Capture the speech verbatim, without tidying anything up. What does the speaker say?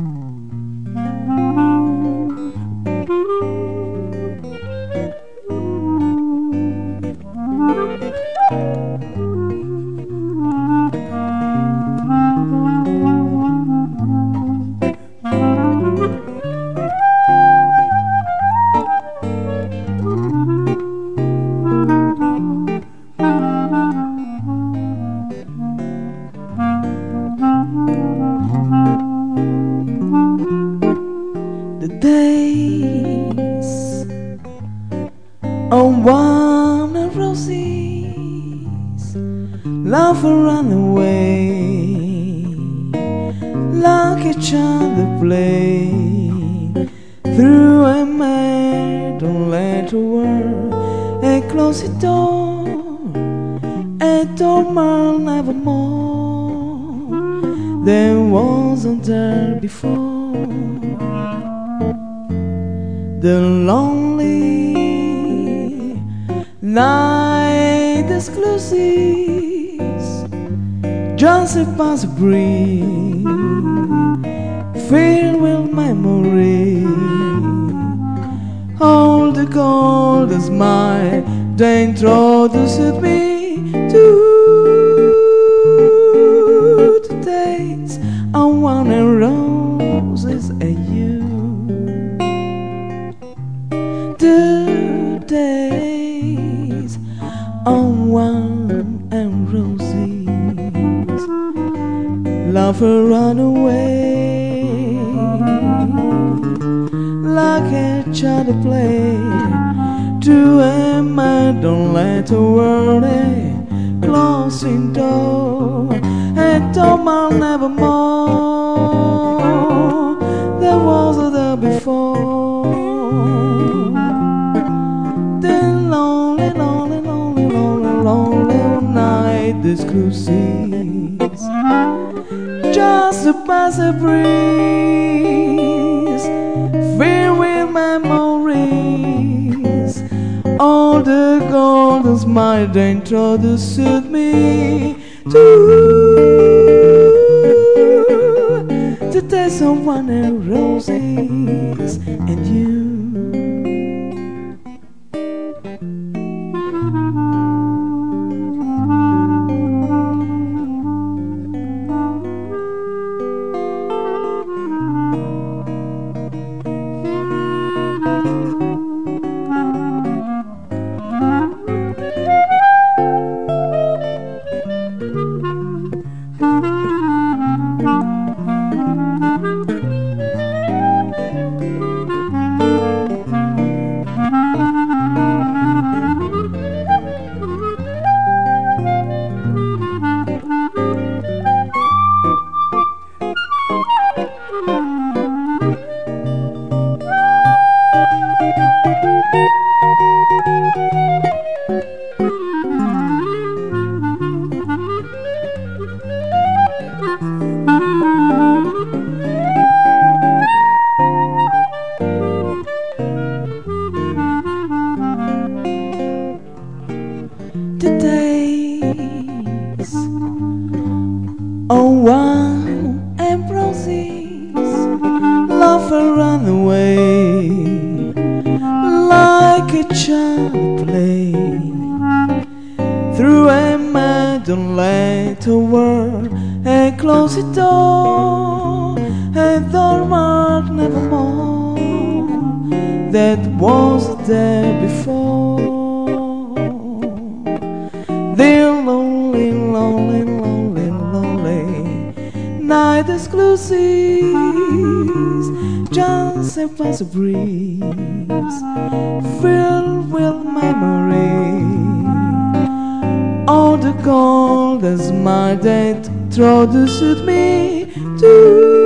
The days of warm and roses, love will run away like a child that play through a mad. Don't let the world and close the door, a door nevermore. There wasn't there before. The lonely night exclusives, just a pass breeze, filled with memory. All the gold is mine, they introduced me to the days I wanted roses and you. The days on wine and roses, love will run away like a child to play to a man. Don't let the world closing door, and don't mind nevermore. There was a there before. Exclusives, just a pass a breeze, filled with memories. All the golden smile they introduced me to the taste of wine and roses and you. The days of wine and roses, love will run away like a child play through a mad. Don't let the world and close the door, and door mark nevermore. That was there before. The lonely, lonely, lonely, lonely night exclusives, just a pass a breeze, filled with memory. All the gold is my that introduced me to